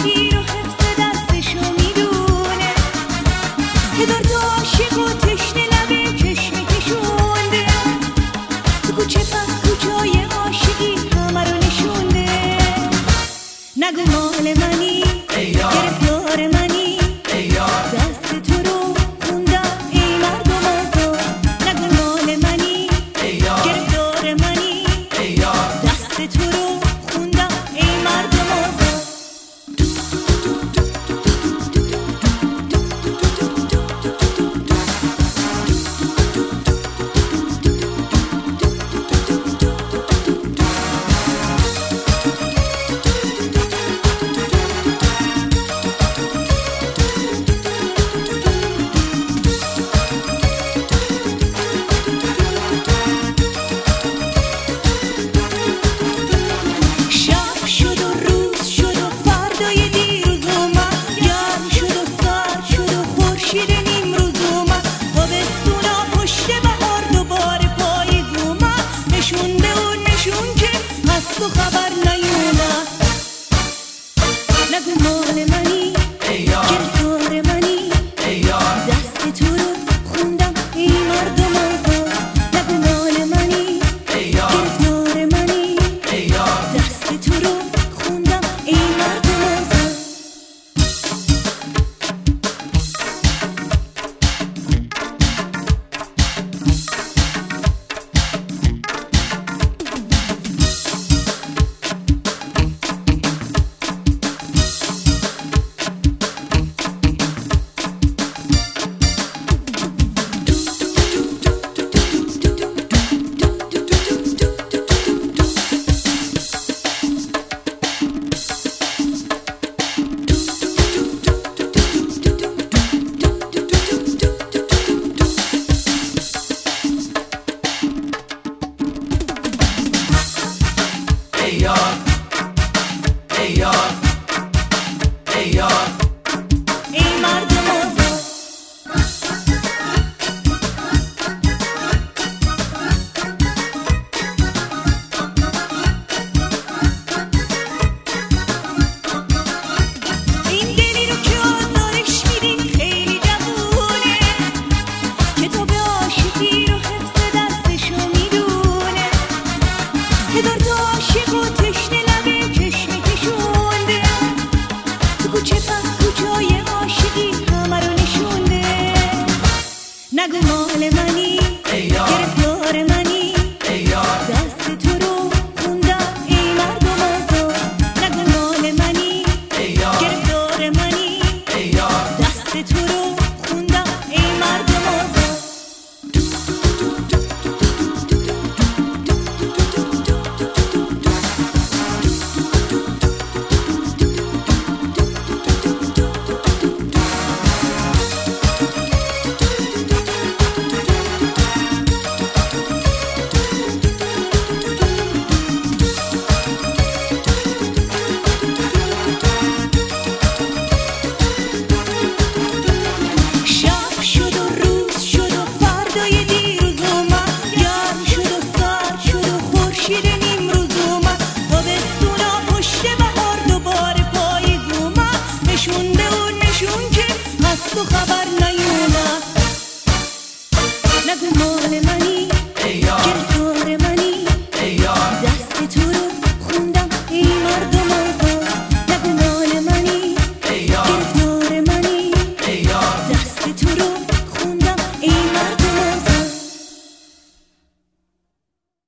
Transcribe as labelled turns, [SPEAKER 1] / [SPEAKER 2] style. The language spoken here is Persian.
[SPEAKER 1] عاشقی رو حفظ دستشو میدونه، هزار تا عاشق و تشنه لبه چشم کشونده، تو کوچه پس کوچای عاشقی همه رو نشونده. نگو مال منی گرفتار منی، دست تو رو خوندم ای مردم آزاد. نگو مال منی گرفتار منی، دست تو رو خوندم ای مردم آزاد. تو خبر نیومد. نگو مال منی گرفتار منی، دست تو رو خوندم ای مردم آزاد. نگو مال منی گرفتار منی، دست تو رو خوندم ای مردم آزاد. ای مردم آزاد. این دلی رو که آزارش میدین خیلی جوونه، که تو به عاشقی رو حفظ دستشو میدونه، هزار تا عاشق و تشنه لبه چشم کشونده، تو کوچه پس کوچای عاشقی همه رو نشونده. نگو مال منی گرفتار منی، دست تو رو خوندم ای مردم آزاد. نگو مال منی گرفتار منی، دست تو رو خوندم ای مردم آزاد. تو خبر نیومد. نگو مال منی گرفتار منی، دست تو رو